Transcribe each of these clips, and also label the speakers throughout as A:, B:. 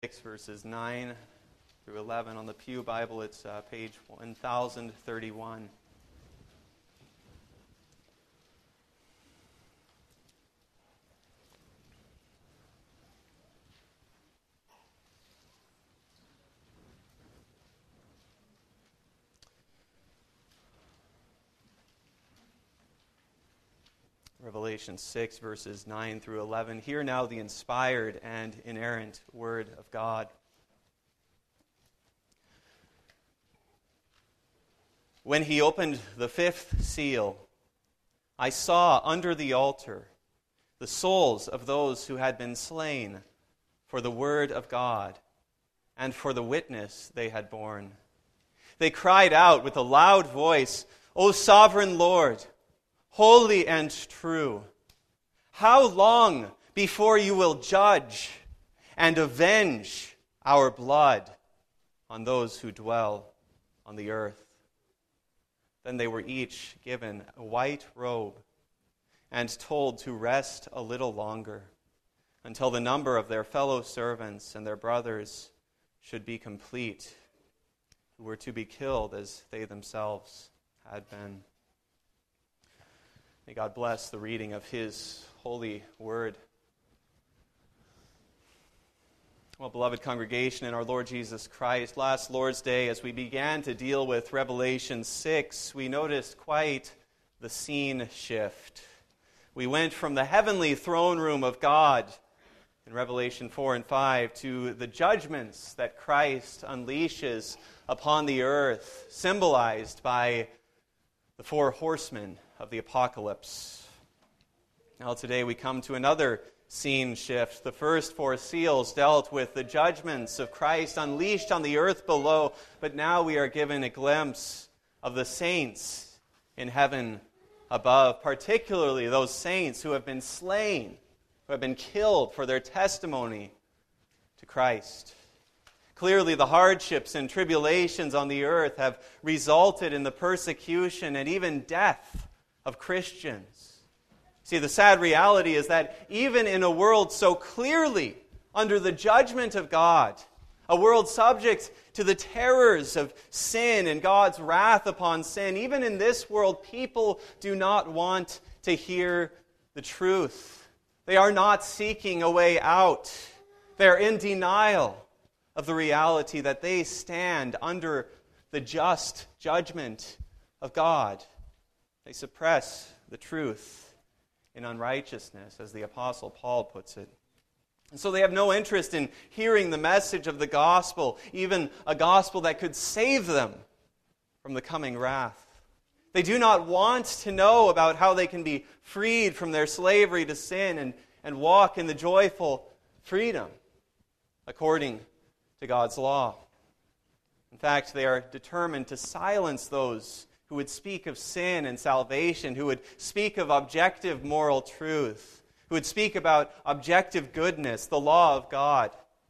A: 6 verses 9 through 11. On the Pew Bible, it's page 1031. Revelation 6 verses 9 through 11. Hear now the inspired and inerrant Word of God. When he opened the fifth seal, I saw under the altar the souls of those who had been slain for the Word of God and for the witness they had borne. They cried out with a loud voice, O sovereign Lord, holy and true, how long before you will judge and avenge our blood on those who dwell on the earth? Then they were each given a white robe and told to rest a little longer until the number of their fellow servants and their brothers should be complete, who were to be killed as they themselves had been. May God bless the reading of His holy word. Well, beloved congregation in our Lord Jesus Christ, last Lord's Day, as we began to deal with Revelation 6, we noticed quite the scene shift. We went from the heavenly throne room of God in Revelation 4 and 5 to the judgments that Christ unleashes upon the earth, symbolized by the four horsemen of the apocalypse. Now today we come to another scene shift. The first four seals dealt with the judgments of Christ unleashed on the earth below, but now we are given a glimpse of the saints in heaven above, particularly those saints who have been slain, who have been killed for their testimony to Christ. Clearly, the hardships and tribulations on the earth have resulted in the persecution and even death of Christians. See, the sad reality is that even in a world so clearly under the judgment of God, a world subject to the terrors of sin and God's wrath upon sin, even in this world, people do not want to hear the truth. They are not seeking a way out. They are in denial of the reality that they stand under the just judgment of God. They suppress the truth in unrighteousness, as the Apostle Paul puts it. And so they have no interest in hearing the message of the gospel, even a gospel that could save them from the coming wrath. They do not want to know about how they can be freed from their slavery to sin and walk in the joyful freedom according to God's law. In fact, they are determined to silence those who would speak of sin and salvation, who would speak of objective moral truth, who would speak about objective goodness, the law of God.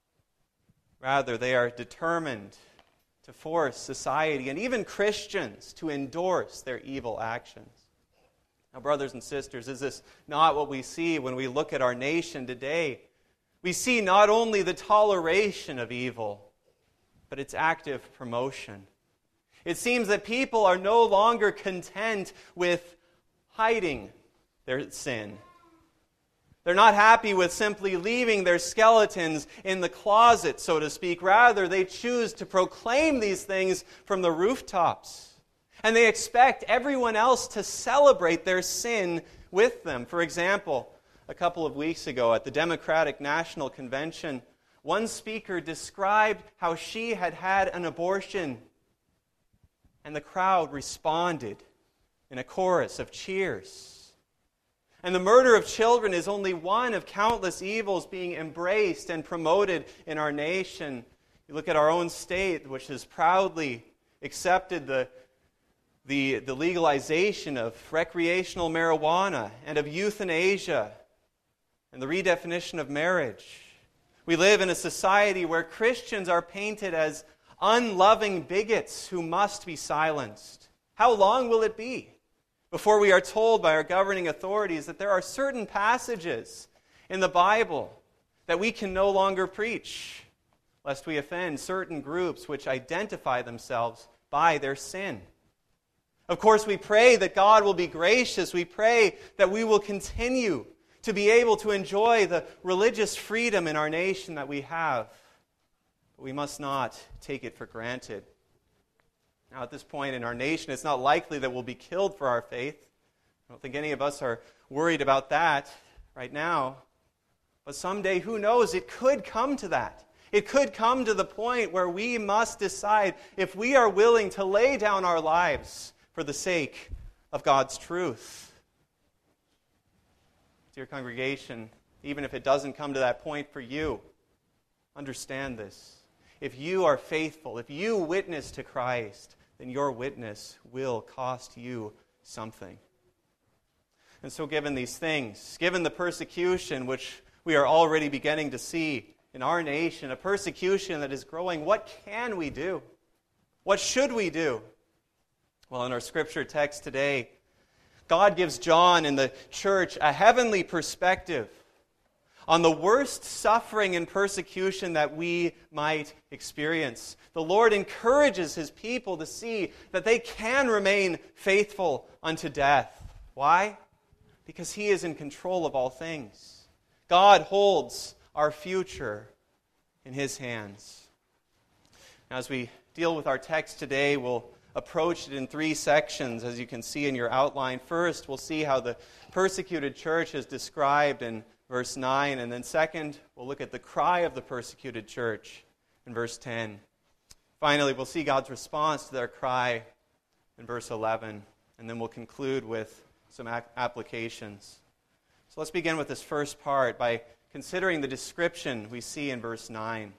A: Rather, they are determined to force society and even Christians to endorse their evil actions. Now, brothers and sisters, is this not what we see when we look at our nation today? We see not only the toleration of evil, but its active promotion. It seems that people are no longer content with hiding their sin. They're not happy with simply leaving their skeletons in the closet, so to speak. Rather, they choose to proclaim these things from the rooftops. And they expect everyone else to celebrate their sin with them. For example, a couple of weeks ago at the Democratic National Convention, one speaker described how she had had an abortion, and the crowd responded in a chorus of cheers. And the murder of children is only one of countless evils being embraced and promoted in our nation. You look at our own state, which has proudly accepted the legalization of recreational marijuana and of euthanasia and the redefinition of marriage. We live in a society where Christians are painted as unloving bigots who must be silenced. How long will it be before we are told by our governing authorities that there are certain passages in the Bible that we can no longer preach? lest we offend certain groups which identify themselves by their sin. Of course, we pray that God will be gracious. We pray that we will continue to be able to enjoy the religious freedom in our nation that we have. But we must not take it for granted. Now, at this point in our nation, it's not likely that we'll be killed for our faith. I don't think any of us are worried about that right now. But someday, who knows, it could come to that. It could come to the point where we must decide if we are willing to lay down our lives for the sake of God's truth. Dear congregation, even if it doesn't come to that point for you, understand this. If you are faithful, if you witness to Christ, then your witness will cost you something. And so given these things, given the persecution which we are already beginning to see in our nation, a persecution that is growing, what can we do? What should we do? Well, in our scripture text today, God gives John and the church a heavenly perspective on the worst suffering and persecution that we might experience. The Lord encourages His people to see that they can remain faithful unto death. Why? Because He is in control of all things. God holds our future in His hands. Now, as we deal with our text today, we'll approach it in 3 sections, as you can see in your outline. First, we'll see how the persecuted church is described in verse 9, and then second, we'll look at the cry of the persecuted church in verse 10. Finally, we'll see God's response to their cry in verse 11, and then we'll conclude with some applications. So let's begin with this first part by considering the description we see in verse 9.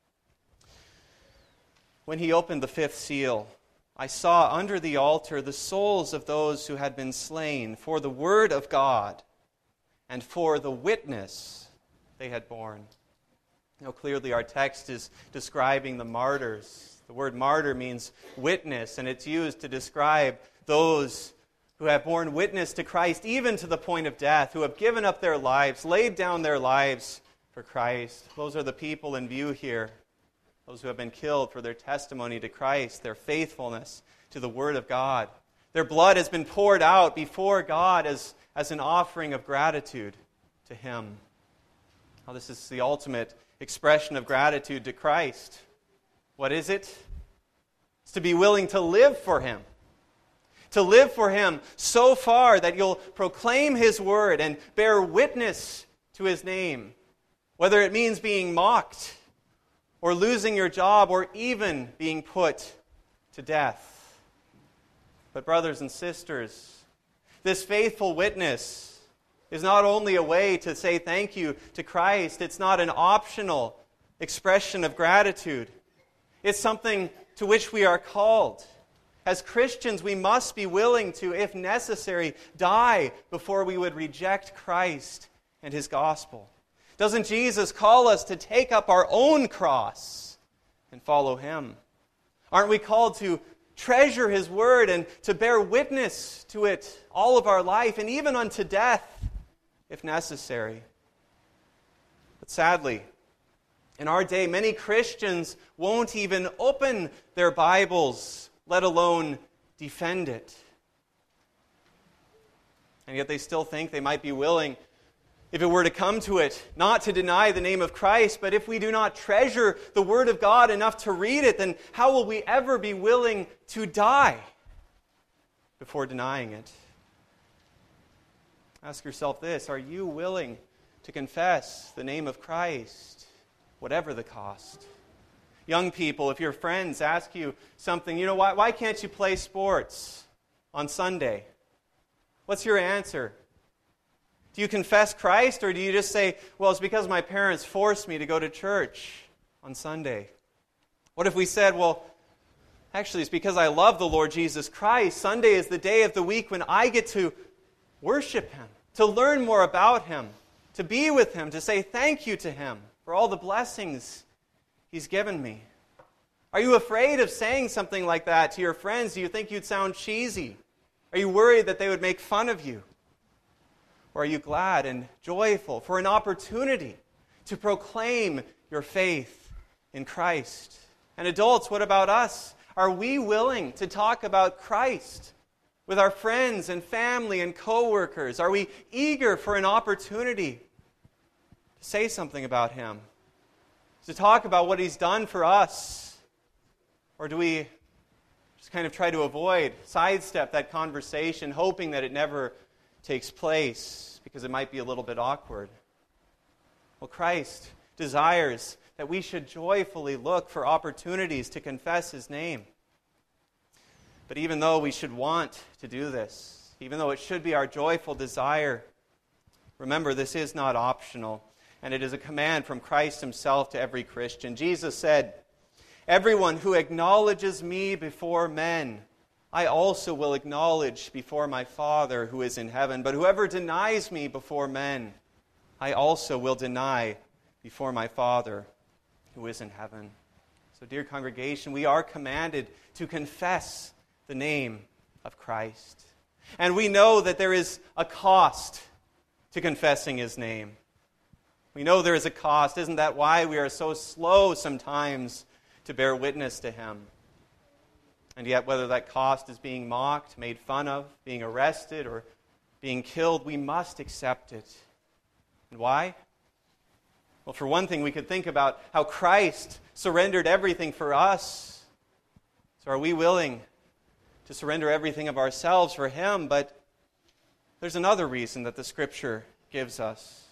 A: When He opened the 5th seal, I saw under the altar the souls of those who had been slain for the word of God and for the witness they had borne. Now, clearly our text is describing the martyrs. The word martyr means witness, and it's used to describe those who have borne witness to Christ, even to the point of death, who have given up their lives, laid down their lives for Christ. Those are the people in view here. Those who have been killed for their testimony to Christ, their faithfulness to the Word of God. Their blood has been poured out before God as an offering of gratitude to Him. Now, this is the ultimate expression of gratitude to Christ. What is it? It's to be willing to live for Him. To live for Him so far that you'll proclaim His Word and bear witness to His name. Whether it means being mocked, or losing your job, or even being put to death. But brothers and sisters, this faithful witness is not only a way to say thank you to Christ, it's not an optional expression of gratitude. It's something to which we are called. As Christians, we must be willing to, if necessary, die before we would reject Christ and His gospel. Doesn't Jesus call us to take up our own cross and follow Him? Aren't we called to treasure His Word and to bear witness to it all of our life, and even unto death, if necessary? But sadly, in our day, many Christians won't even open their Bibles, let alone defend it. And yet they still think they might be willing, if it were to come to it, not to deny the name of Christ. But if we do not treasure the Word of God enough to read it, then how will we ever be willing to die before denying it? Ask yourself this: are you willing to confess the name of Christ, whatever the cost? Young people, if your friends ask you something, why can't you play sports on Sunday? What's your answer? Do you confess Christ, or do you just say, well, it's because my parents forced me to go to church on Sunday? What if we said, well, actually, it's because I love the Lord Jesus Christ. Sunday is the day of the week when I get to worship Him, to learn more about Him, to be with Him, to say thank you to Him for all the blessings He's given me. Are you afraid of saying something like that to your friends? Do you think you'd sound cheesy? Are you worried that they would make fun of you? Or are you glad and joyful for an opportunity to proclaim your faith in Christ? And adults, what about us? Are we willing to talk about Christ with our friends and family and coworkers? Are we eager for an opportunity to say something about Him? To talk about what He's done for us? Or do we just kind of try to avoid, sidestep that conversation, hoping that it never takes place because it might be a little bit awkward? Well, Christ desires that we should joyfully look for opportunities to confess His name. But even though we should want to do this, even though it should be our joyful desire, remember, this is not optional, and it is a command from Christ Himself to every Christian. Jesus said, "Everyone who acknowledges me before men, I also will acknowledge before my Father who is in heaven. But whoever denies me before men, I also will deny before my Father who is in heaven." So, dear congregation, we are commanded to confess the name of Christ. And we know that there is a cost to confessing His name. We know there is a cost. Isn't that why we are so slow sometimes to bear witness to Him? And yet, whether that cost is being mocked, made fun of, being arrested, or being killed, we must accept it. And why? Well, for one thing, we could think about how Christ surrendered everything for us. So are we willing to surrender everything of ourselves for Him? But there's another reason that the Scripture gives us.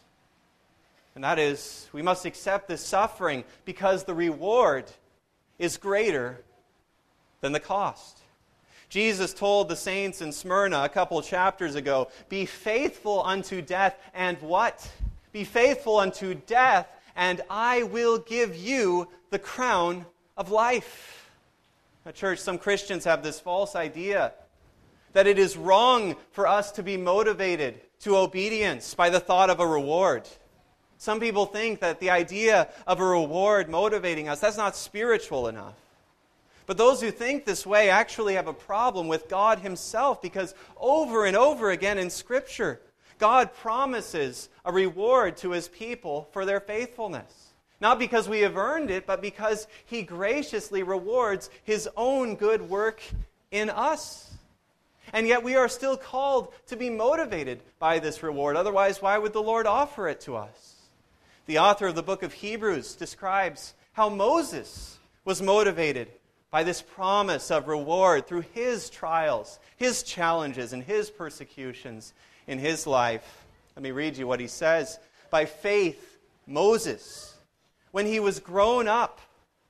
A: And that is, we must accept this suffering because the reward is greater than the cost. Jesus told the saints in Smyrna a couple chapters ago, "Be faithful unto death," and what? "Be faithful unto death, and I will give you the crown of life." Now, church, some Christians have this false idea that it is wrong for us to be motivated to obedience by the thought of a reward. Some people think that the idea of a reward motivating us, that's not spiritual enough. But those who think this way actually have a problem with God Himself, because over and over again in Scripture, God promises a reward to His people for their faithfulness. Not because we have earned it, but because He graciously rewards His own good work in us. And yet we are still called to be motivated by this reward. Otherwise, why would the Lord offer it to us? The author of the book of Hebrews describes how Moses was motivated by this promise of reward through his trials, his challenges, and his persecutions in his life. Let me read you what he says. "By faith, Moses, when he was grown up,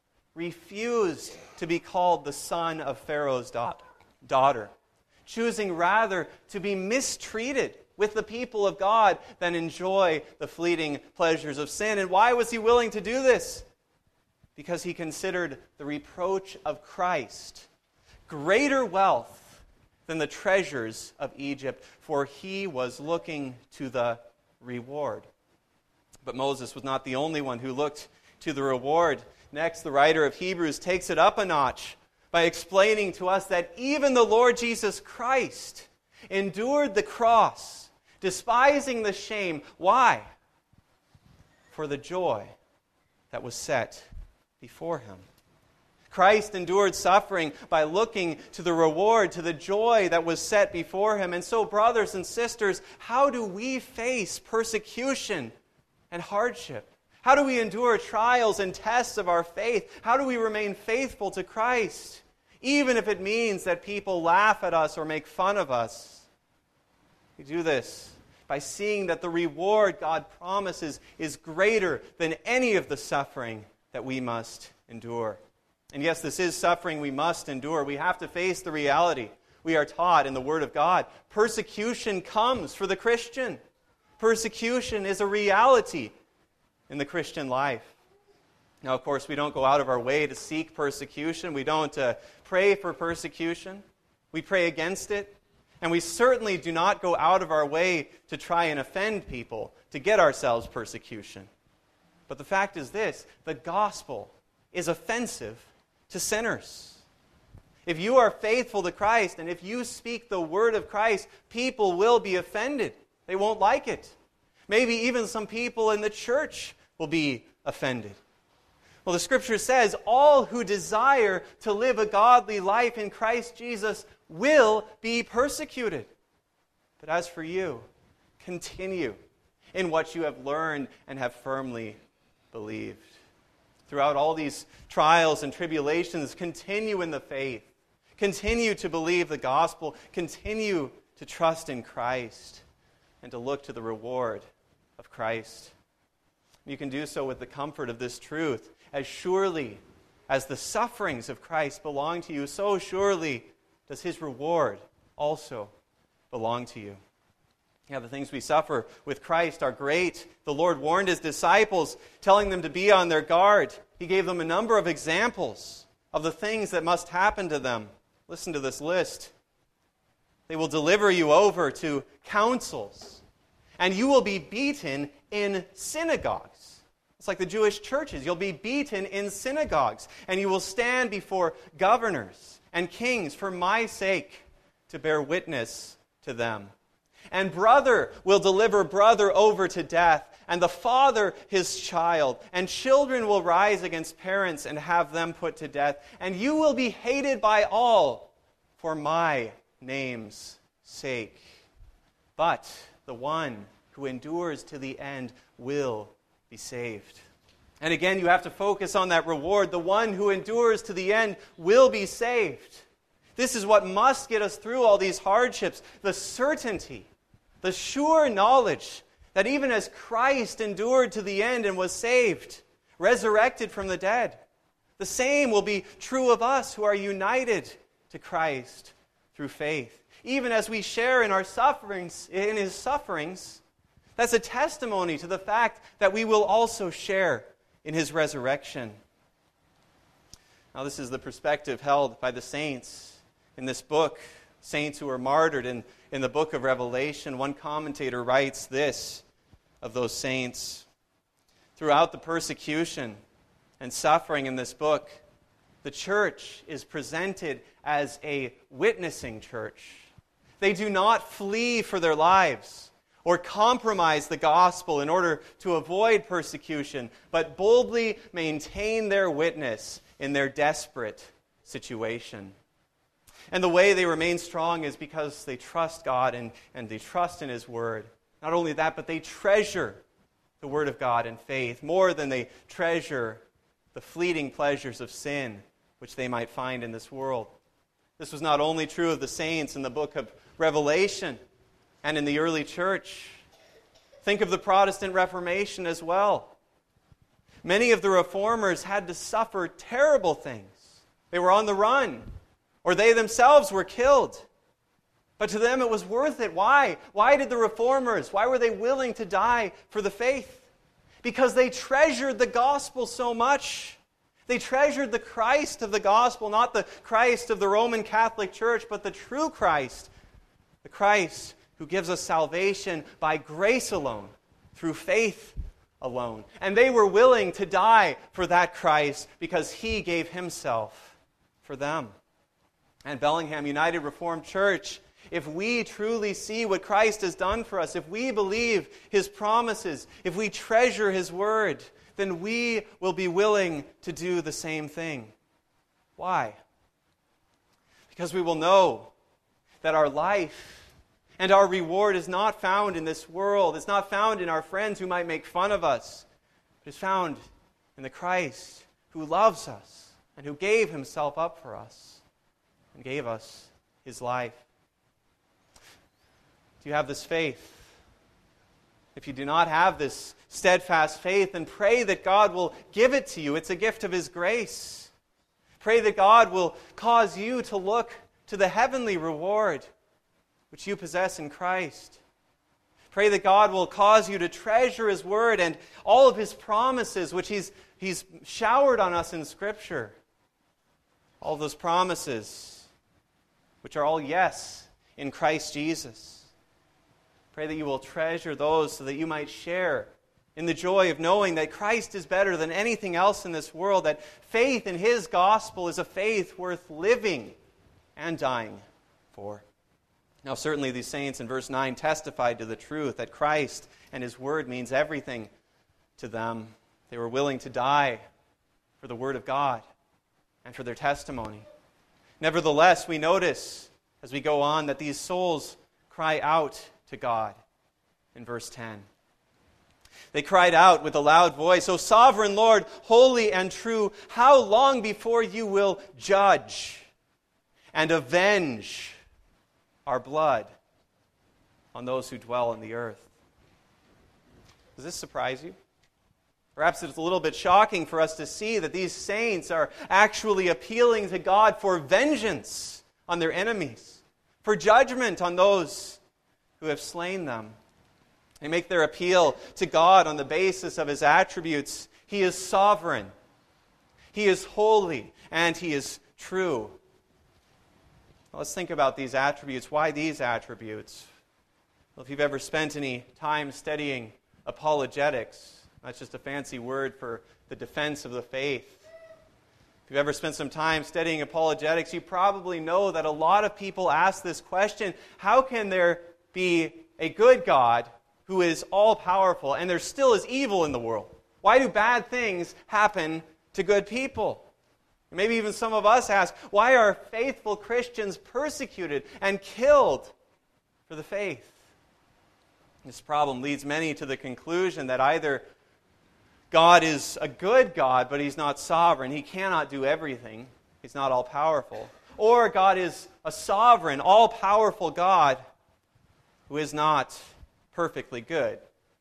A: refused to be called the son of Pharaoh's daughter, choosing rather to be mistreated with the people of God than enjoy the fleeting pleasures of sin." And why was he willing to do this? Because he considered the reproach of Christ greater wealth than the treasures of Egypt, for he was looking to the reward. But Moses was not the only one who looked to the reward. Next, the writer of Hebrews takes it up a notch by explaining to us that even the Lord Jesus Christ endured the cross, despising the shame. Why? For the joy that was set before Him. Christ endured suffering by looking to the reward, to the joy that was set before Him. And so, brothers and sisters, how do we face persecution and hardship? How do we endure trials and tests of our faith? How do we remain faithful to Christ, even if it means that people laugh at us or make fun of us? We do this by seeing that the reward God promises is greater than any of the suffering that we must endure. And yes, this is suffering we must endure. We have to face the reality. We are taught in the Word of God, persecution comes for the Christian. Persecution is a reality in the Christian life. Now, of course, we don't go out of our way to seek persecution. We don't pray for persecution. We pray against it. And we certainly do not go out of our way to try and offend people, to get ourselves persecution. But the fact is this, the gospel is offensive to sinners. If you are faithful to Christ and if you speak the word of Christ, people will be offended. They won't like it. Maybe even some people in the church will be offended. Well, the Scripture says all who desire to live a godly life in Christ Jesus will be persecuted. But as for you, continue in what you have learned and have firmly believed. Throughout all these trials and tribulations, continue in the faith. Continue to believe the gospel. Continue to trust in Christ and to look to the reward of Christ. You can do so with the comfort of this truth. As surely as the sufferings of Christ belong to you, so surely does his reward also belong to you. Yeah, the things we suffer with Christ are great. The Lord warned his disciples, telling them to be on their guard. He gave them a number of examples of the things that must happen to them. Listen to this list. They will deliver you over to councils, and you will be beaten in synagogues. It's like the Jewish churches. You'll be beaten in synagogues, and you will stand before governors and kings for my sake to bear witness to them. And brother will deliver brother over to death, and the father his child. And children will rise against parents and have them put to death. And you will be hated by all for my name's sake. But the one who endures to the end will be saved. And again, you have to focus on that reward. The one who endures to the end will be saved. This is what must get us through all these hardships. The certainty, the sure knowledge that even as Christ endured to the end and was saved, resurrected from the dead, the same will be true of us who are united to Christ through faith. Even as we share in our sufferings, in his sufferings, that's a testimony to the fact that we will also share in his resurrection. Now, this is the perspective held by the saints in this book, saints who were martyred in the book of Revelation. One commentator writes this of those saints: throughout the persecution and suffering in this book, the church is presented as a witnessing church. They do not flee for their lives or compromise the gospel in order to avoid persecution, but boldly maintain their witness in their desperate situation. And the way they remain strong is because they trust God and they trust in his word. Not only that, but they treasure the word of God in faith more than they treasure the fleeting pleasures of sin which they might find in this world. This was not only true of the saints in the book of Revelation and in the early church. Think of the Protestant Reformation as well. Many of the reformers had to suffer terrible things. They were on the run, or they themselves were killed. But to them it was worth it. Why? Why did the reformers, why were they willing to die for the faith? Because they treasured the gospel so much. They treasured the Christ of the gospel, not the Christ of the Roman Catholic Church, but the true Christ, the Christ who gives us salvation by grace alone, through faith alone. And they were willing to die for that Christ because he gave himself for them. And Bellingham United Reformed Church, if we truly see what Christ has done for us, if we believe his promises, if we treasure his word, then we will be willing to do the same thing. Why? Because we will know that our life and our reward is not found in this world. It's not found in our friends who might make fun of us. It is found in the Christ who loves us and who gave himself up for us and gave us his life. Do you have this faith? If you do not have this steadfast faith, then pray that God will give it to you. It's a gift of his grace. Pray that God will cause you to look to the heavenly reward which you possess in Christ. Pray that God will cause you to treasure his word and all of his promises which he's showered on us in Scripture. All those promises which are all yes in Christ Jesus. Pray that you will treasure those so that you might share in the joy of knowing that Christ is better than anything else in this world, that faith in his gospel is a faith worth living and dying for. Now, certainly these saints in verse 9 testified to the truth that Christ and his word means everything to them. They were willing to die for the Word of God and for their testimony. Nevertheless, we notice as we go on that these souls cry out to God in verse 10. They cried out with a loud voice, "O sovereign Lord, holy and true, how long before you will judge and avenge our blood on those who dwell on the earth?" Does this surprise you? Perhaps it's a little bit shocking for us to see that these saints are actually appealing to God for vengeance on their enemies, for judgment on those who have slain them. They make their appeal to God on the basis of His attributes. He is sovereign, He is holy, and He is true. Well, let's think about these attributes. Why these attributes? Well, if you've ever spent any time studying apologetics, that's just a fancy word for the defense of the faith. If you've ever spent some time studying apologetics, you probably know that a lot of people ask this question: how can there be a good God who is all-powerful and there still is evil in the world? Why do bad things happen to good people? Maybe even some of us ask, why are faithful Christians persecuted and killed for the faith? This problem leads many to the conclusion that either God is a good God, but He's not sovereign. He cannot do everything. He's not all-powerful. Or God is a sovereign, all-powerful God who is not perfectly good.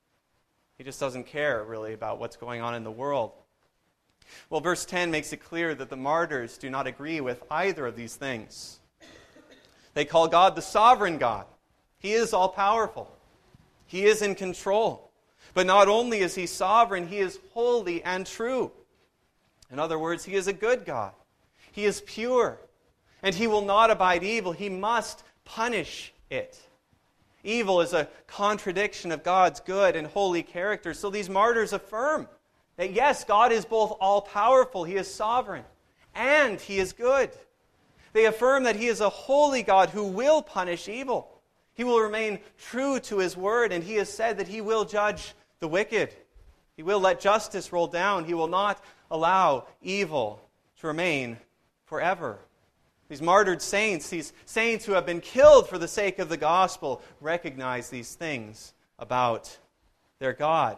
A: He just doesn't care, really, about what's going on in the world. Well, verse 10 makes it clear that the martyrs do not agree with either of these things. They call God the sovereign God. He is all-powerful. He is in control. But not only is He sovereign, He is holy and true. In other words, He is a good God. He is pure. And He will not abide evil. He must punish it. Evil is a contradiction of God's good and holy character. So these martyrs affirm that yes, God is both all-powerful, He is sovereign, and He is good. They affirm that He is a holy God who will punish evil. He will remain true to His word, and He has said that He will judge the wicked. He will let justice roll down. He will not allow evil to remain forever. These martyred saints, these saints who have been killed for the sake of the gospel, recognize these things about their God.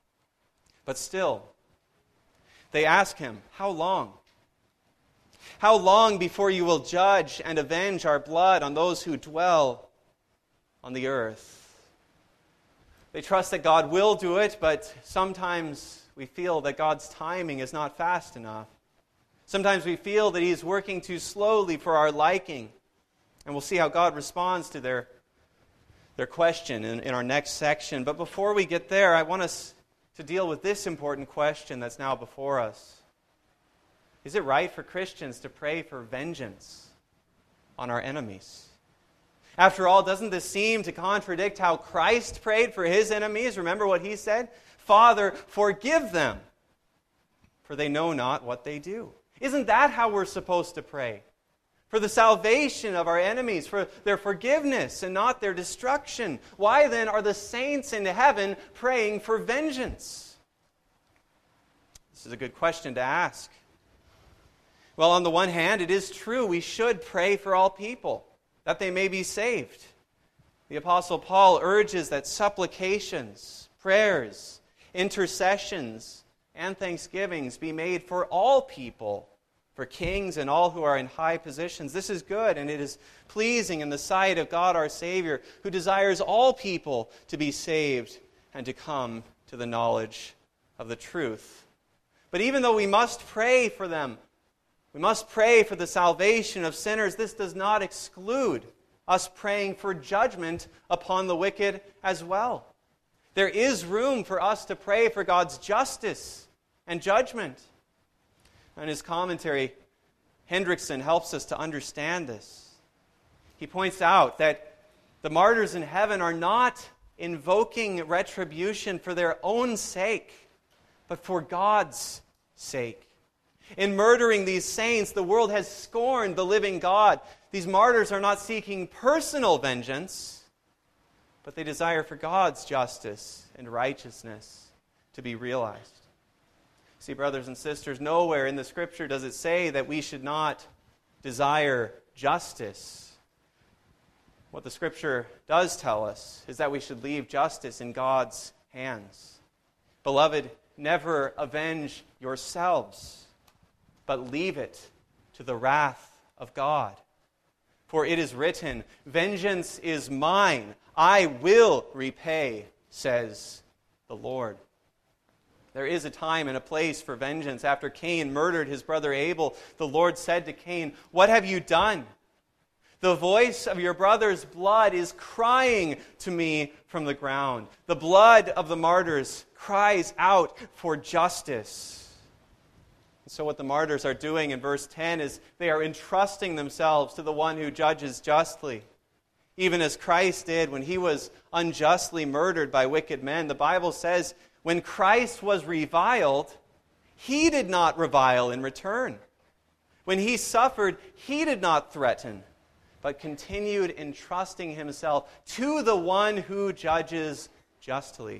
A: But still, they ask Him, how long? How long before you will judge and avenge our blood on those who dwell on the earth? They trust that God will do it, but sometimes we feel that God's timing is not fast enough. Sometimes we feel that He is working too slowly for our liking. And we'll see how God responds to their question in our next section. But before we get there, I want us to deal with this important question that's now before us. Is it right for Christians to pray for vengeance on our enemies? After all, doesn't this seem to contradict how Christ prayed for His enemies? Remember what He said? "Father, forgive them, for they know not what they do." Isn't that how we're supposed to pray? For the salvation of our enemies, for their forgiveness and not their destruction. Why then are the saints in heaven praying for vengeance? This is a good question to ask. Well, on the one hand, it is true we should pray for all people, that they may be saved. The Apostle Paul urges that supplications, prayers, intercessions, and thanksgivings be made for all people, for kings and all who are in high positions. This is good, and it is pleasing in the sight of God our Savior, who desires all people to be saved and to come to the knowledge of the truth. But even though we must pray for them, we must pray for the salvation of sinners, this does not exclude us praying for judgment upon the wicked as well. There is room for us to pray for God's justice and judgment. In his commentary, Hendrickson helps us to understand this. He points out that the martyrs in heaven are not invoking retribution for their own sake, but for God's sake. In murdering these saints, the world has scorned the living God. These martyrs are not seeking personal vengeance, but they desire for God's justice and righteousness to be realized. See, brothers and sisters, nowhere in the Scripture does it say that we should not desire justice. What the Scripture does tell us is that we should leave justice in God's hands. Beloved, never avenge yourselves, but leave it to the wrath of God. For it is written, "Vengeance is mine, I will repay, says the Lord." There is a time and a place for vengeance. After Cain murdered his brother Abel, the Lord said to Cain, "What have you done? The voice of your brother's blood is crying to me from the ground. The blood of the martyrs cries out for justice." And so what the martyrs are doing in verse 10 is they are entrusting themselves to the one who judges justly. Even as Christ did when he was unjustly murdered by wicked men. The Bible says, when Christ was reviled, he did not revile in return. When he suffered, he did not threaten, but continued entrusting himself to the one who judges justly.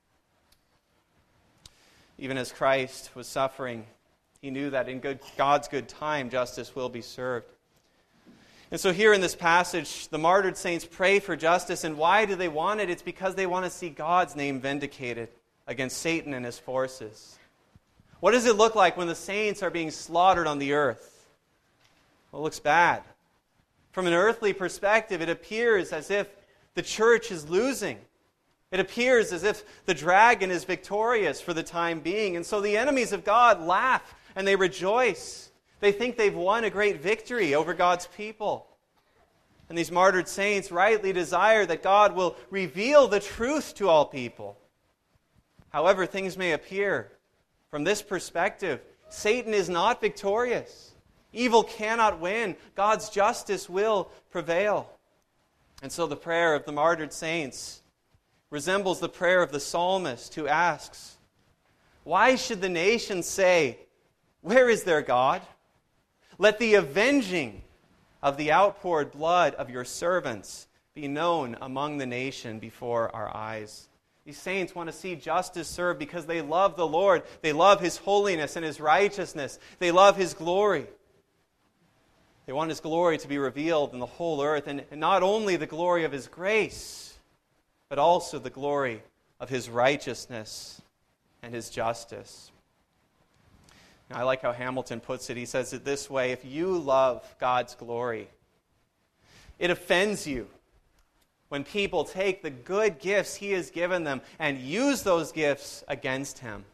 A: Even as Christ was suffering, he knew that in God's good time, justice will be served. And so here in this passage, the martyred saints pray for justice. And why do they want it? It's because they want to see God's name vindicated against Satan and his forces. What does it look like when the saints are being slaughtered on the earth? Well, it looks bad. From an earthly perspective, it appears as if the church is losing. It appears as if the dragon is victorious for the time being. And so the enemies of God laugh and they rejoice. They think they've won a great victory over God's people. And these martyred saints rightly desire that God will reveal the truth to all people. However things may appear, from this perspective, Satan is not victorious. Evil cannot win. God's justice will prevail. And so the prayer of the martyred saints resembles the prayer of the psalmist who asks, "Why should the nations say, 'Where is their God?' Let the avenging of the outpoured blood of your servants be known among the nation before our eyes." These saints want to see justice served because they love the Lord. They love His holiness and His righteousness. They love His glory. They want His glory to be revealed in the whole earth, and not only the glory of His grace, but also the glory of His righteousness and His justice. Now, I like how Hamilton puts it. He says it this way: if you love God's glory, it offends you when people take the good gifts He has given them and use those gifts against Him.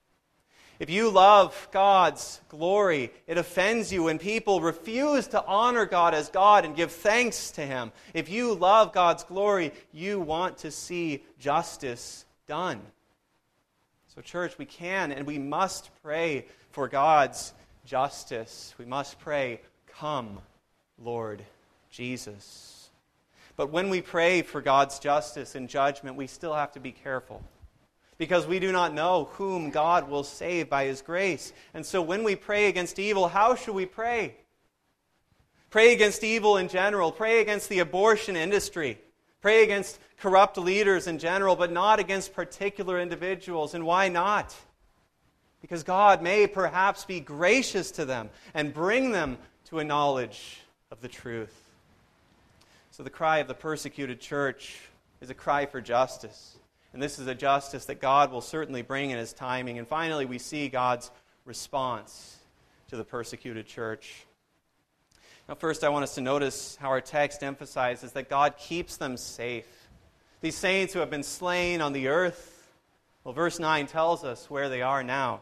A: If you love God's glory, it offends you when people refuse to honor God as God and give thanks to Him. If you love God's glory, you want to see justice done. So, church, we can and we must pray for God's justice. We must pray, "Come, Lord Jesus." But when we pray for God's justice and judgment, we still have to be careful, because we do not know whom God will save by His grace. And so when we pray against evil, how should we pray? Pray against evil in general. Pray against the abortion industry. Pray against corrupt leaders in general, but not against particular individuals. And why not? Because God may perhaps be gracious to them and bring them to a knowledge of the truth. So the cry of the persecuted church is a cry for justice. And this is a justice that God will certainly bring in His timing. And finally, we see God's response to the persecuted church. Now, first, I want us to notice how our text emphasizes that God keeps them safe. These saints who have been slain on the earth, well, verse 9 tells us where they are now.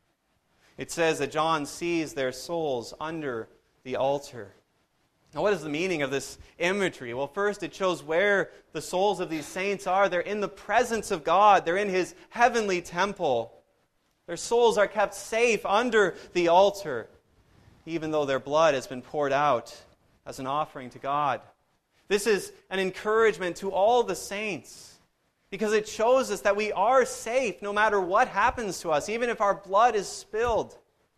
A: It says that John sees their souls under the altar. Now, what is the meaning of this imagery? Well, first, it shows where the souls of these saints are. They're in the presence of God. They're in His heavenly temple. Their souls are kept safe under the altar, even though their blood has been poured out as an offering to God. This is an encouragement to all the saints, because it shows us that we are safe no matter what happens to us, even if our blood is spilled.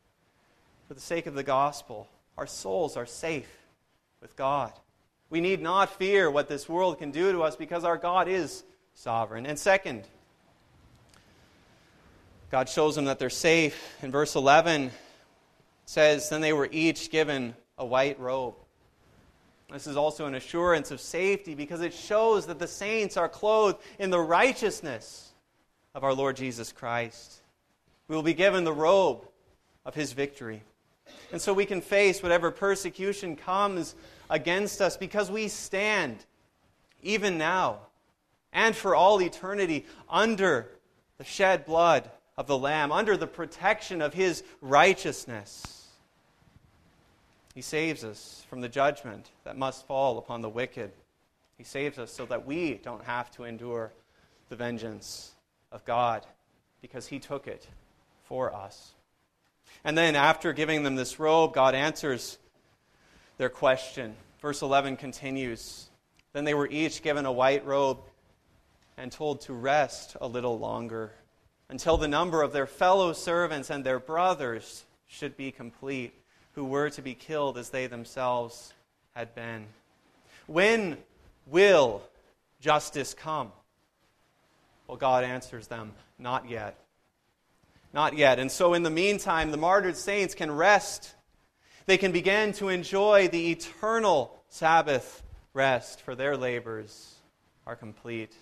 A: For the sake of the gospel, our souls are safe with God. We need not fear what this world can do to us, because our God is sovereign. And second, God shows them that they're safe. In verse 11, it says, "Then they were each given a white robe." This is also an assurance of safety because it shows that the saints are clothed in the righteousness of our Lord Jesus Christ. We will be given the robe of His victory. And so we can face whatever persecution comes against us because we stand, even now, and for all eternity, under the shed blood of the Lamb, under the protection of His righteousness. He saves us from the judgment that must fall upon the wicked. He saves us so that we don't have to endure the vengeance of God because He took it for us. And then after giving them this robe, God answers their question. Verse 11 continues, "Then they were each given a white robe and told to rest a little longer until the number of their fellow servants and their brothers should be complete, who were to be killed as they themselves had been." When will justice come? Well, God answers them, not yet. Not yet. And so in the meantime, the martyred saints can rest. They can begin to enjoy the eternal Sabbath rest, for their labors are complete.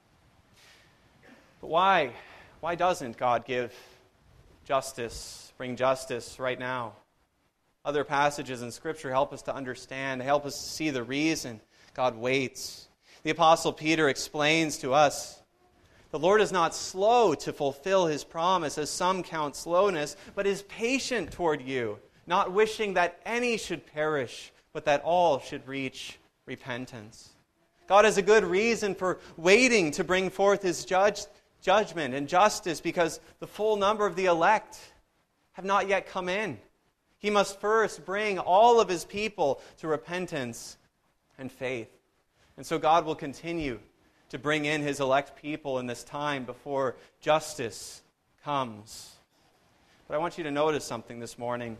A: But why? Why doesn't God bring justice right now? Other passages in Scripture help us to understand, help us to see the reason God waits. The Apostle Peter explains to us, "The Lord is not slow to fulfill His promise, as some count slowness, but is patient toward you, not wishing that any should perish, but that all should reach repentance." God has a good reason for waiting to bring forth His judgment and justice because the full number of the elect have not yet come in. He must first bring all of His people to repentance and faith. And so God will continue to bring in His elect people in this time before justice comes. But I want you to notice something this morning.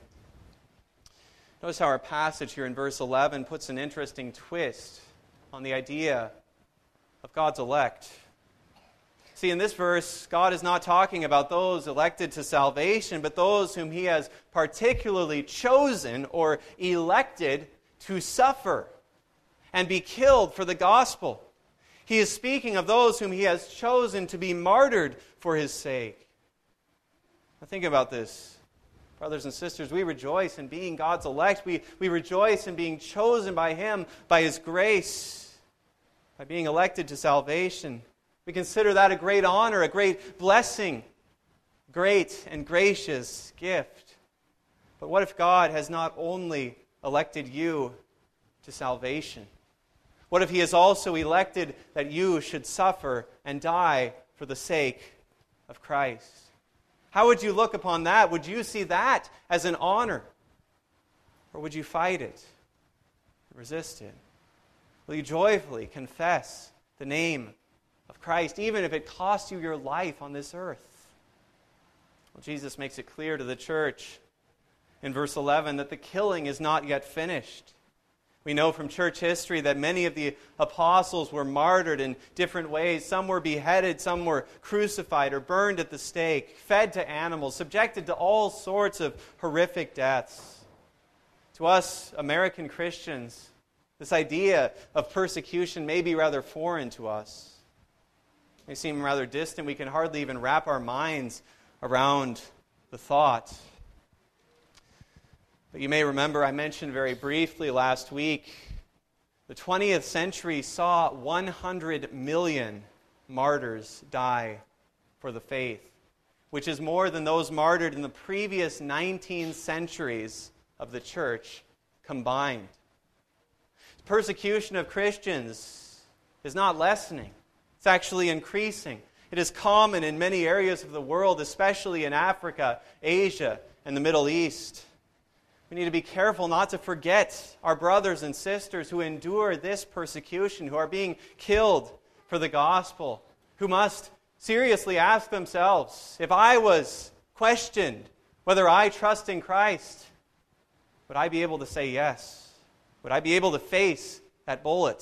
A: Notice how our passage here in verse 11 puts an interesting twist on the idea of God's elect. See, in this verse, God is not talking about those elected to salvation, but those whom He has particularly chosen or elected to suffer and be killed for the gospel. He is speaking of those whom He has chosen to be martyred for His sake. Now think about this. Brothers and sisters, we rejoice in being God's elect. We rejoice in being chosen by Him, by His grace, by being elected to salvation. We consider that a great honor, a great blessing, great and gracious gift. But what if God has not only elected you to salvation? What if He has also elected that you should suffer and die for the sake of Christ? How would you look upon that? Would you see that as an honor? Or would you fight it, resist it? Will you joyfully confess the name of Christ, even if it costs you your life on this earth? Well, Jesus makes it clear to the church in verse 11 that the killing is not yet finished. We know from church history that many of the apostles were martyred in different ways. Some were beheaded, some were crucified or burned at the stake, fed to animals, subjected to all sorts of horrific deaths. To us, American Christians, this idea of persecution may be rather foreign to us. It may seem rather distant. We can hardly even wrap our minds around the thought. But you may remember I mentioned very briefly last week, the 20th century saw 100 million martyrs die for the faith, which is more than those martyred in the previous 19 centuries of the church combined. The persecution of Christians is not lessening. It's actually increasing. It is common in many areas of the world, especially in Africa, Asia, and the Middle East. We need to be careful not to forget our brothers and sisters who endure this persecution, who are being killed for the gospel, who must seriously ask themselves, if I was questioned whether I trust in Christ, would I be able to say yes? Would I be able to face that bullet?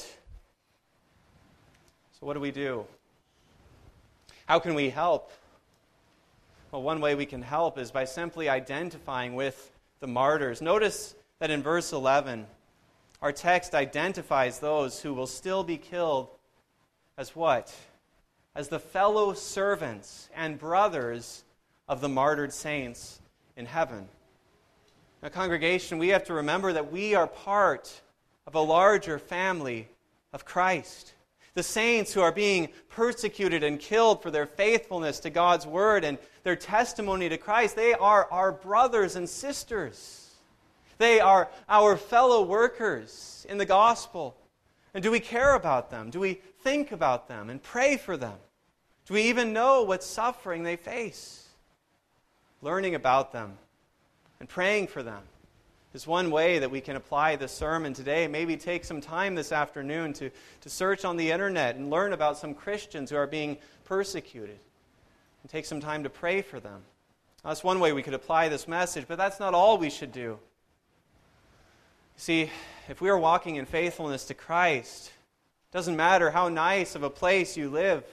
A: So what do we do? How can we help? Well, one way we can help is by simply identifying with the martyrs. Notice that in verse 11, our text identifies those who will still be killed as what? As the fellow servants and brothers of the martyred saints in heaven. Now, congregation, we have to remember that we are part of a larger family of Christ. The saints who are being persecuted and killed for their faithfulness to God's word and their testimony to Christ, they are our brothers and sisters. They are our fellow workers in the gospel. And do we care about them? Do we think about them and pray for them? Do we even know what suffering they face? Learning about them and praying for them is one way that we can apply this sermon today. Maybe take some time this afternoon to search on the internet and learn about some Christians who are being persecuted. And take some time to pray for them. That's one way we could apply this message, but that's not all we should do. See, if we are walking in faithfulness to Christ, it doesn't matter how nice of a place you live,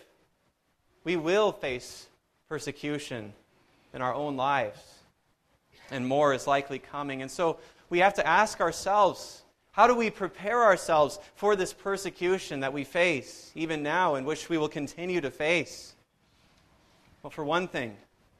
A: we will face persecution in our own lives. And more is likely coming. And so we have to ask ourselves, how do we prepare ourselves for this persecution that we face, even now, and which we will continue to face? Well, for one thing,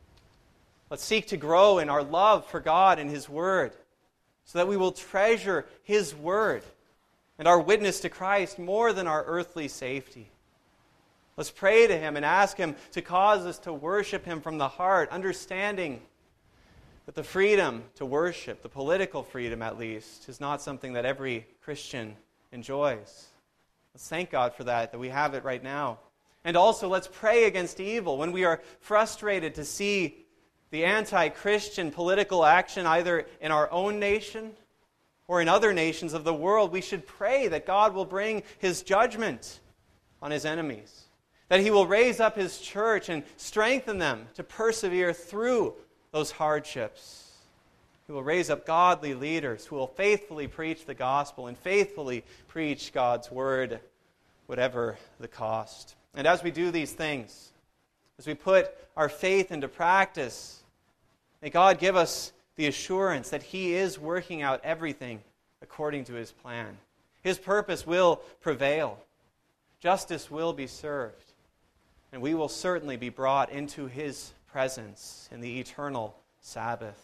A: let's seek to grow in our love for God and His Word, so that we will treasure His Word and our witness to Christ more than our earthly safety. Let's pray to Him and ask Him to cause us to worship Him from the heart, understanding that the freedom to worship, the political freedom at least, is not something that every Christian enjoys. Let's thank God for that we have it right now. And also, let's pray against evil. When we are frustrated to see the anti-Christian political action either in our own nation or in other nations of the world, we should pray that God will bring His judgment on His enemies, that He will raise up His church and strengthen them to persevere through those hardships. He will raise up godly leaders who will faithfully preach the gospel and faithfully preach God's word, whatever the cost. And as we do these things, as we put our faith into practice, may God give us the assurance that He is working out everything according to His plan. His purpose will prevail. Justice will be served. And we will certainly be brought into His presence in the eternal Sabbath.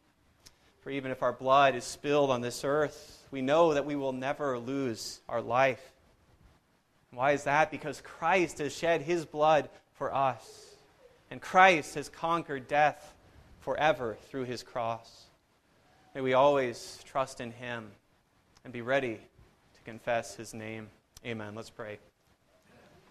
A: For even if our blood is spilled on this earth, we know that we will never lose our life. Why is that? Because Christ has shed His blood for us. And Christ has conquered death forever through His cross. May we always trust in Him and be ready to confess His name. Amen. Let's pray.